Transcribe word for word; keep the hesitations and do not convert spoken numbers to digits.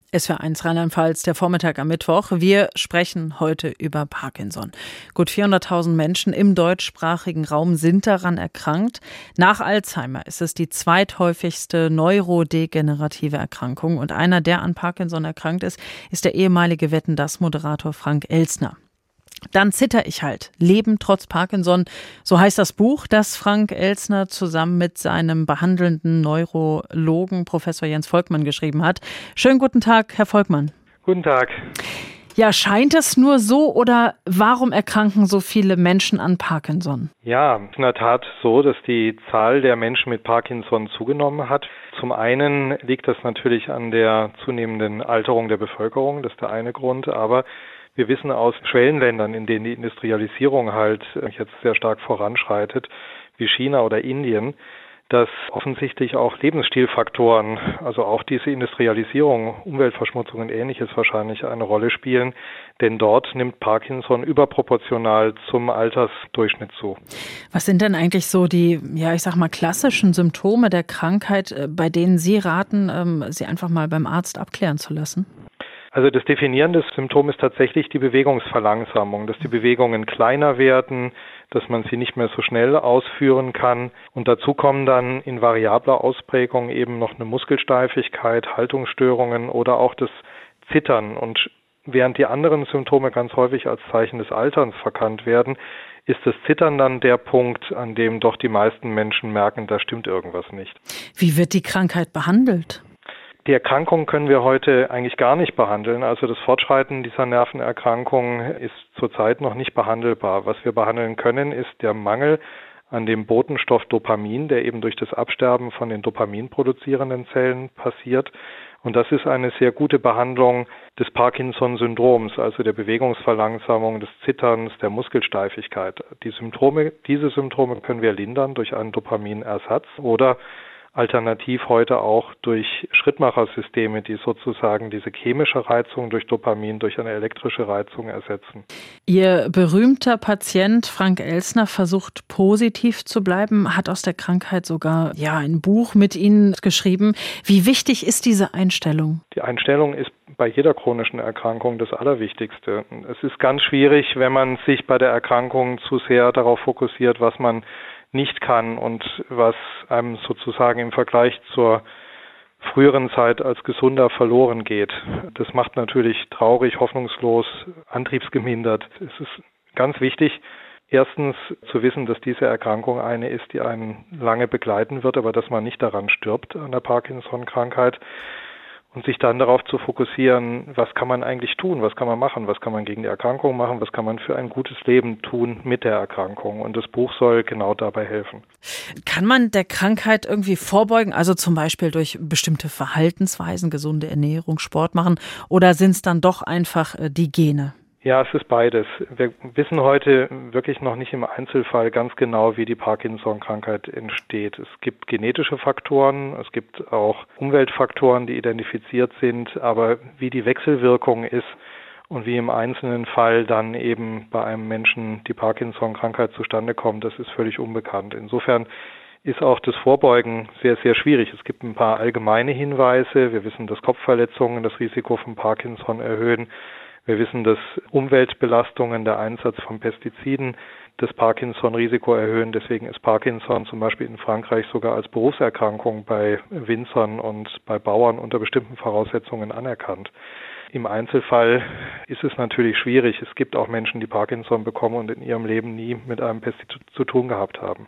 S W R eins Rheinland-Pfalz, der Vormittag am Mittwoch. Wir sprechen heute über Parkinson. Gut vierhunderttausend Menschen im deutschsprachigen Raum sind daran erkrankt. Nach Alzheimer ist es die zweithäufigste neurodegenerative Erkrankung. Und einer, der an Parkinson erkrankt ist, ist der ehemalige Wetten, das Moderator Frank Elstner. Dann zitter ich halt. Leben trotz Parkinson. So heißt das Buch, das Frank Elstner zusammen mit seinem behandelnden Neurologen Professor Jens Volkmann geschrieben hat. Schönen guten Tag, Herr Volkmann. Guten Tag. Ja, scheint es nur so oder warum erkranken so viele Menschen an Parkinson? Ja, in der Tat so, dass die Zahl der Menschen mit Parkinson zugenommen hat. Zum einen liegt das natürlich an der zunehmenden Alterung der Bevölkerung, das ist der eine Grund, aber wir wissen aus Schwellenländern, in denen die Industrialisierung halt jetzt sehr stark voranschreitet, wie China oder Indien, dass offensichtlich auch Lebensstilfaktoren, also auch diese Industrialisierung, Umweltverschmutzung und Ähnliches wahrscheinlich eine Rolle spielen, denn dort nimmt Parkinson überproportional zum Altersdurchschnitt zu. Was sind denn eigentlich so die, ja, ich sag mal, klassischen Symptome der Krankheit, bei denen Sie raten, sie einfach mal beim Arzt abklären zu lassen? Also das definierende Symptom ist tatsächlich die Bewegungsverlangsamung, dass die Bewegungen kleiner werden, dass man sie nicht mehr so schnell ausführen kann. Und dazu kommen dann in variabler Ausprägung eben noch eine Muskelsteifigkeit, Haltungsstörungen oder auch das Zittern. Und während die anderen Symptome ganz häufig als Zeichen des Alterns verkannt werden, ist das Zittern dann der Punkt, an dem doch die meisten Menschen merken, da stimmt irgendwas nicht. Wie wird die Krankheit behandelt? Die Erkrankung können wir heute eigentlich gar nicht behandeln. Also das Fortschreiten dieser Nervenerkrankung ist zurzeit noch nicht behandelbar. Was wir behandeln können, ist der Mangel an dem Botenstoff Dopamin, der eben durch das Absterben von den dopaminproduzierenden Zellen passiert. Und das ist eine sehr gute Behandlung des Parkinson-Syndroms, also der Bewegungsverlangsamung, des Zitterns, der Muskelsteifigkeit. Die Symptome, diese Symptome können wir lindern durch einen Dopaminersatz oder alternativ heute auch durch Schrittmachersysteme, die sozusagen diese chemische Reizung durch Dopamin durch eine elektrische Reizung ersetzen. Ihr berühmter Patient Frank Elstner versucht positiv zu bleiben, hat aus der Krankheit sogar ja ein Buch mit Ihnen geschrieben. Wie wichtig ist diese Einstellung? Die Einstellung ist bei jeder chronischen Erkrankung das Allerwichtigste. Es ist ganz schwierig, wenn man sich bei der Erkrankung zu sehr darauf fokussiert, was man nicht kann und was einem sozusagen im Vergleich zur früheren Zeit als Gesunder verloren geht. Das macht natürlich traurig, hoffnungslos, antriebsgemindert. Es ist ganz wichtig, erstens zu wissen, dass diese Erkrankung eine ist, die einen lange begleiten wird, aber dass man nicht daran stirbt, an der Parkinson-Krankheit. Und sich dann darauf zu fokussieren, was kann man eigentlich tun, was kann man machen, was kann man gegen die Erkrankung machen, was kann man für ein gutes Leben tun mit der Erkrankung. Und das Buch soll genau dabei helfen. Kann man der Krankheit irgendwie vorbeugen, also zum Beispiel durch bestimmte Verhaltensweisen, gesunde Ernährung, Sport machen, oder sind es dann doch einfach die Gene? Ja, es ist beides. Wir wissen heute wirklich noch nicht im Einzelfall ganz genau, wie die Parkinson-Krankheit entsteht. Es gibt genetische Faktoren, es gibt auch Umweltfaktoren, die identifiziert sind, aber wie die Wechselwirkung ist und wie im einzelnen Fall dann eben bei einem Menschen die Parkinson-Krankheit zustande kommt, das ist völlig unbekannt. Insofern ist auch das Vorbeugen sehr, sehr schwierig. Es gibt ein paar allgemeine Hinweise. Wir wissen, dass Kopfverletzungen das Risiko von Parkinson erhöhen. Wir wissen, dass Umweltbelastungen, der Einsatz von Pestiziden das Parkinson-Risiko erhöhen. Deswegen ist Parkinson zum Beispiel in Frankreich sogar als Berufserkrankung bei Winzern und bei Bauern unter bestimmten Voraussetzungen anerkannt. Im Einzelfall ist es natürlich schwierig. Es gibt auch Menschen, die Parkinson bekommen und in ihrem Leben nie mit einem Pestizid zu tun gehabt haben.